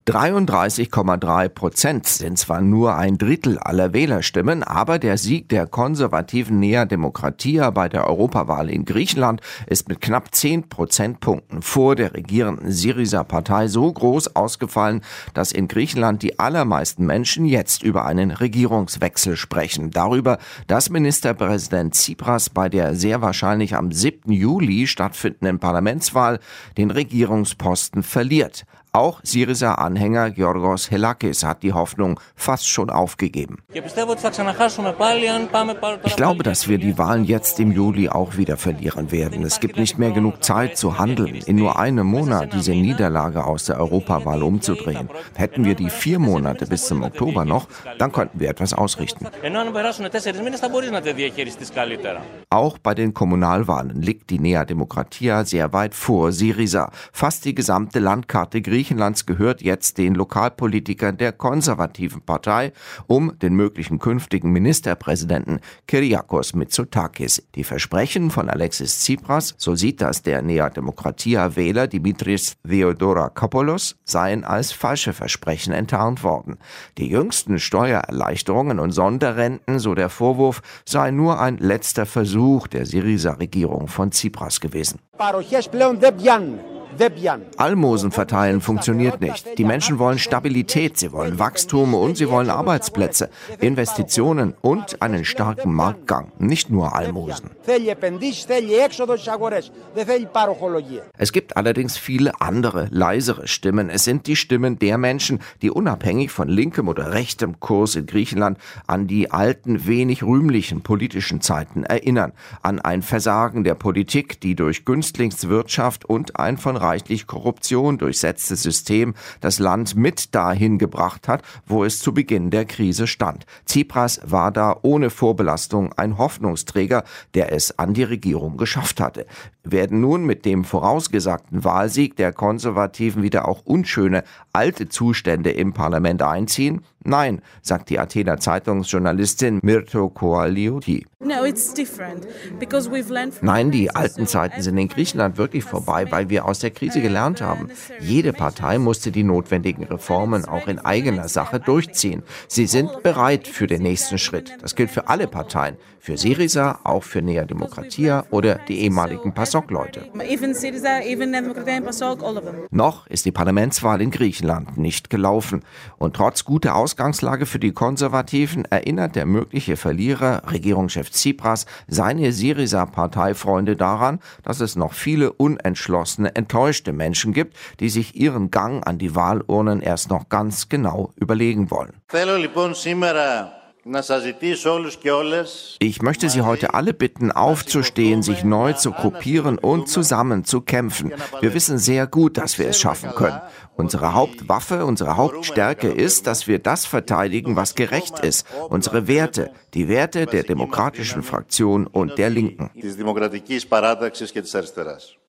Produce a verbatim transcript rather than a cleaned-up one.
dreiunddreißig Komma drei Prozent sind zwar nur ein Drittel aller Wählerstimmen, aber der Sieg der konservativen Nea Demokratia bei der Europawahl in Griechenland ist mit knapp zehn Prozentpunkten vor der regierenden Syriza-Partei so groß ausgefallen, dass in Griechenland die allermeisten Menschen jetzt über einen Regierungswechsel sprechen. Darüber, dass Ministerpräsident Tsipras bei der sehr wahrscheinlich am siebten Juli stattfindenden Parlamentswahl den Regierungsposten verliert. Auch Syriza-Anhänger Giorgos Helakis hat die Hoffnung fast schon aufgegeben. Ich glaube, dass wir die Wahlen jetzt im Juli auch wieder verlieren werden. Es gibt nicht mehr genug Zeit zu handeln, in nur einem Monat diese Niederlage aus der Europawahl umzudrehen. Hätten wir die vier Monate bis zum Oktober noch, dann könnten wir etwas ausrichten. Auch bei den Kommunalwahlen liegt die Nea Demokratia sehr weit vor Syriza. Fast die gesamte Landkarte Griechenlands gehört jetzt den Lokalpolitikern der konservativen Partei um den möglichen künftigen Ministerpräsidenten Kyriakos Mitsotakis. Die Versprechen von Alexis Tsipras, so sieht das der Nea Demokratia-Wähler Dimitris Theodorakopoulos, seien als falsche Versprechen enttarnt worden. Die jüngsten Steuererleichterungen und Sonderrenten, so der Vorwurf, seien nur ein letzter Versuch der Syriza-Regierung von Tsipras gewesen. Almosen verteilen funktioniert nicht. Die Menschen wollen Stabilität, sie wollen Wachstum und sie wollen Arbeitsplätze, Investitionen und einen starken Marktgang, nicht nur Almosen. Es gibt allerdings viele andere, leisere Stimmen. Es sind die Stimmen der Menschen, die unabhängig von linkem oder rechtem Kurs in Griechenland an die alten, wenig rühmlichen politischen Zeiten erinnern. An ein Versagen der Politik, die durch Günstlingswirtschaft und ein von reichlich Korruption durchsetztes System das Land mit dahin gebracht hat, wo es zu Beginn der Krise stand. Tsipras war da ohne Vorbelastung ein Hoffnungsträger, der es an die Regierung geschafft hatte. Werden nun mit dem vorausgesagten Wahlsieg der Konservativen wieder auch unschöne, alte Zustände im Parlament einziehen? Nein, sagt die Athener Zeitungsjournalistin Myrto Koaliouti. Nein, die alten Zeiten sind in Griechenland wirklich vorbei, weil wir aus der Krise gelernt haben. Jede Partei musste die notwendigen Reformen auch in eigener Sache durchziehen. Sie sind bereit für den nächsten Schritt. Das gilt für alle Parteien, für Syriza, auch für Nea Demokratia oder die ehemaligen PASOK-Leute. Noch ist die Parlamentswahl in Griechenland nicht gelaufen. Und trotz guter Ausgangslage für die Konservativen erinnert der mögliche Verlierer, Regierungschef Tsipras, seine Syriza-Parteifreunde daran, dass es noch viele unentschlossene, enttäuschte Menschen gibt, die sich ihren Gang an die Wahlurnen erst noch ganz genau überlegen wollen. Ich möchte Sie heute alle bitten, aufzustehen, sich neu zu gruppieren und zusammen zu kämpfen. Wir wissen sehr gut, dass wir es schaffen können. Unsere Hauptwaffe, unsere Hauptstärke ist, dass wir das verteidigen, was gerecht ist. Unsere Werte, die Werte der demokratischen Fraktion und der Linken.